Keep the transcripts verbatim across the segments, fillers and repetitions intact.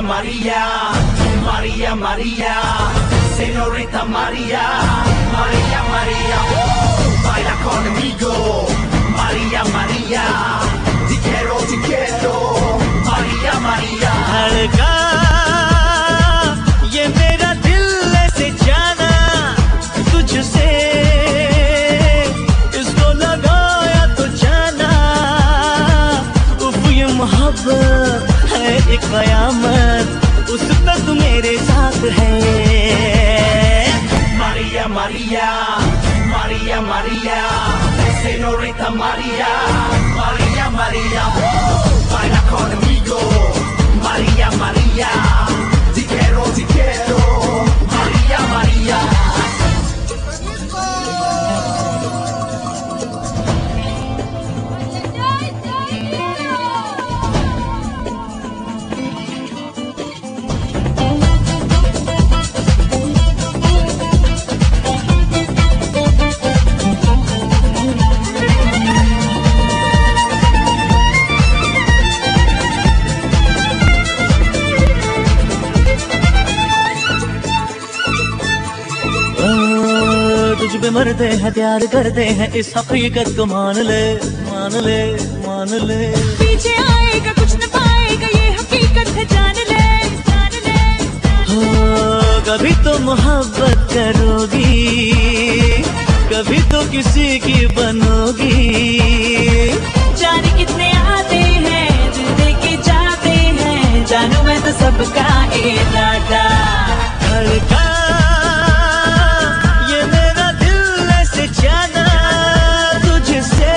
Maria, Maria, Maria, Señorita Maria, Maria, Maria, baila conmigo, Maria, Maria, te quiero, te quiero, Maria, Maria. धड़का ये मेरा दिल ऐसे जाना तुझसे, इसको लगाया तो जाना, उफ ये मोहब्बत है एक कयामत, उस पे तू मेरे साथ है। Maria, Maria, Maria, Maria, Señorita Maria, Maria, Maria, baila conmigo, Maria, Maria, te quiero, te quiero, Maria, Maria. तुझ पे मरते हैं प्यार करते हैं, इस हकीकत को मान ले मान ले मान ले। पीछे आएगा कुछ न पाएगा, ये हकीकत है जान ले जान ले। हो कभी तो मोहब्बत करोगी, कभी तो किसी की बनोगी। जाने कितने आते हैं दिल दे के जाते हैं, जानू मैं तो सबका इरादा। धड़का जाना तुझसे,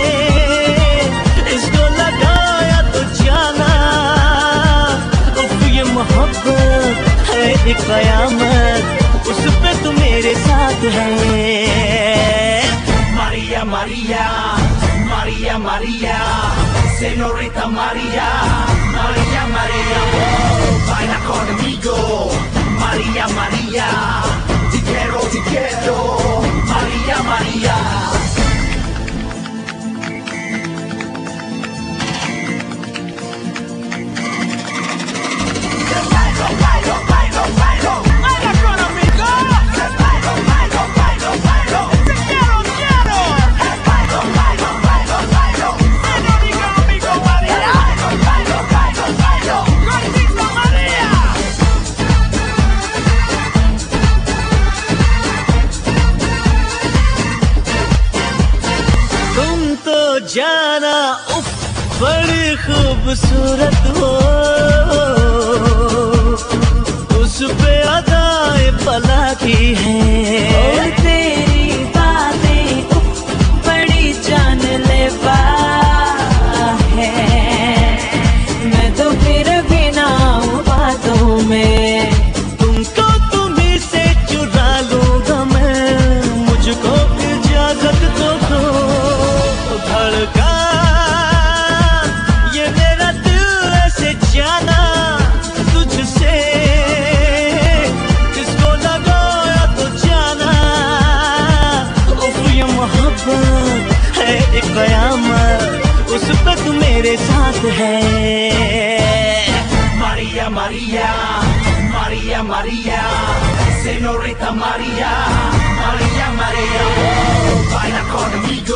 इसको लगाया तो जाना, उफ ये मोहब्बत है एक कयामत, उस पे तू मेरे साथ है। Maria, Maria, Maria, Maria, Señorita Maria, Maria, Maria, baila conmigo, Maria, Maria, te quiero, te quiero, Maria, Maria. Bailo, bailo, bailo, bailo, baila conmigo. Bailo, bailo, bailo, bailo, te quiero, quiero. Bailo, bailo, bailo, bailo, Señorita conmigo, Maria. Bailo, bailo, bailo, Gordita Maria. तुम तो जाना उफ बड़ी खूबसूरत हो, उस पे अदाए भला की है। और तेरी बातें उफ बड़ी जानलेवा है, मैं तो फिर भी ना हूँ बातों में। तुमको तुम्ही से चुरा लूंगा मैं, मुझको इजाजत तो दो। धड़का ये मेरा दिल ऐसे जाना तुझसे, इसको लगाया तो जाना, उफ ये मोहब्बत है एक कयामत, उस पे तू मेरे साथ है। Maria, Maria, Maria, Maria, Señorita Maria, Maria, Maria, baila conmigo.